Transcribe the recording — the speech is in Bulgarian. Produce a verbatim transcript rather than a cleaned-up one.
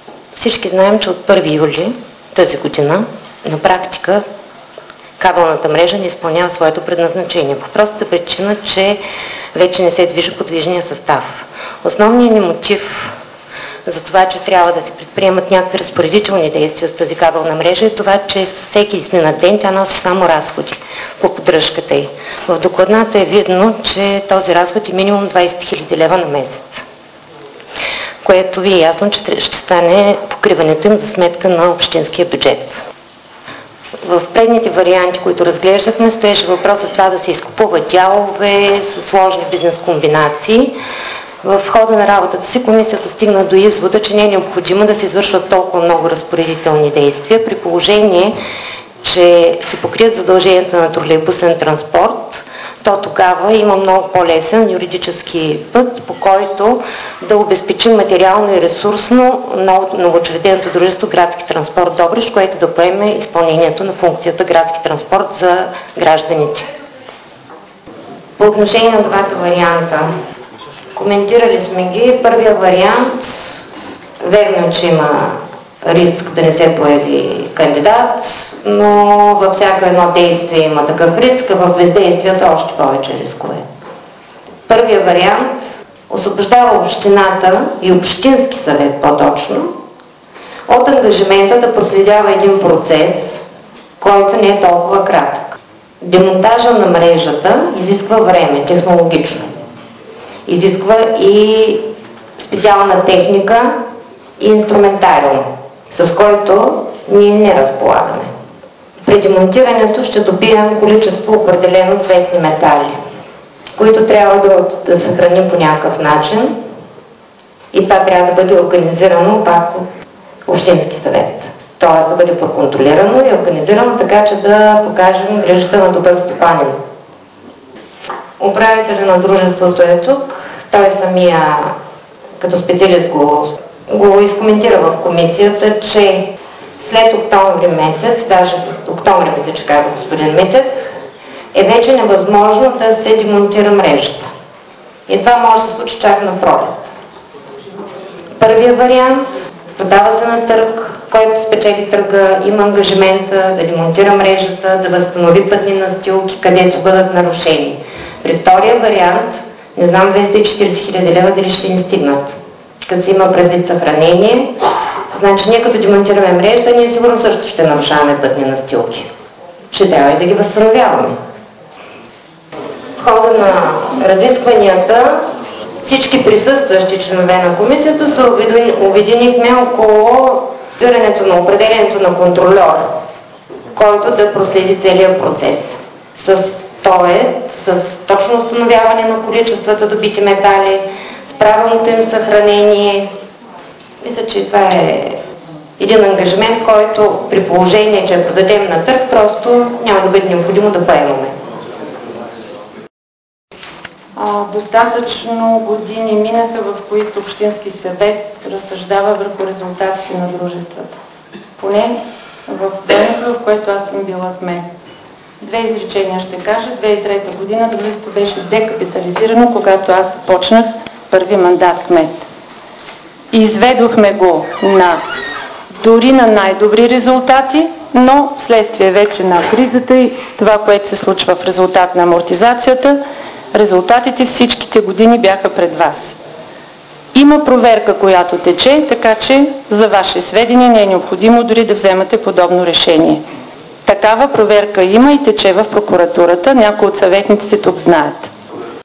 Всички знаем, че от първи юли тази година на практика кабелната мрежа не изпълнява своето предназначение. По простата причина, че вече не се движи подвижния състав. Основният ни мотив за това, че трябва да се предприемат някакви разпоредителни действия с тази кабелна мрежа е това, че всеки изминат ден тя носи само разходи по поддръжката й. В докладната е видно, че този разход е минимум двайсет хиляди лева на месец, което ви е ясно, че ще стане покриването им за сметка на общинския бюджет. В предните варианти, които разглеждахме, стоеше въпрос за това да се изкупуват дялове с сложни бизнес комбинации. В хода на работата си комисията стигна до извода, че не е необходимо да се извършват толкова много разпоредителни действия, при положение, че се покрият задълженията на тролейбусен транспорт, то тогава има много по-лесен юридически път, по който да обезпечим материално и ресурсно новоучреденото дружество Градски транспорт Добрич, което да поеме изпълнението на функцията Градски транспорт за гражданите. По отношение на двата варианта, коментирали сме ги. Първия вариант, верно, че има риск да не се появи кандидат, но във всяко едно действие има такъв риск, а в бездействието още повече рискове. Първия вариант освобождава общината и общински съвет по-точно от ангажимента да проследява един процес, който не е толкова кратък. Демонтажа на мрежата изисква време, технологично. Изисква и специална техника и инструментариум, с който ние не разполагаме. При демонтирането ще добием количество определено цветни метали, които трябва да, да съхраним по някакъв начин, и това трябва да бъде организирано пак от Общински съвет. Т.е. да бъде проконтролирано и организирано така, че да покажем грижата на добър стопанин. Управителят на дружеството е тук. Той самия като специалист го, го изкоментира в комисията, че след октомври месец, даже октомври мисля, че каза господин Митев, е вече невъзможно да се демонтира мрежата. И това може да се случи чак на пролет. Първият вариант, продава се на търг, който спечели търга, има ангажимента да демонтира мрежата, да възстанови пътни настилки, където бъдат нарушени. При втория вариант, не знам двеста и четирийсет хиляди лева дали ще ни стигнат. Като се има предвид съхранение, значи ние като демонтираме мрежата, ние сигурно също ще нарушаваме пътни настилки. Ще трябва и да ги възстановяваме. В хода на разискванията всички присъстващи членове на комисията се обединихме около спирането на определението на контрольора, който да проследи целият процес. С, т.е. с точно установяване на количествата добити метали, с правилното им съхранение. Мисля, че това е един ангажимент, който при положение, че продадем на търг, просто няма да бъде необходимо да поемаме. Достатъчно години минаха, в които Общински съвет разсъждава върху резултатите на дружествата. Поне в времето, в което аз съм била кмет. Две изречения ще кажа. две хиляди и трета година дружеството беше декапитализирано, когато аз започнах първи мандат кмет. Изведохме го на дори на най-добри резултати, но вследствие вече на кризата и това, което се случва в резултат на амортизацията, резултатите всичките години бяха пред вас. Има проверка, която тече, така че за ваше сведение не е необходимо дори да вземате подобно решение. Такава проверка има и тече в прокуратурата, някои от съветниците тук знаят.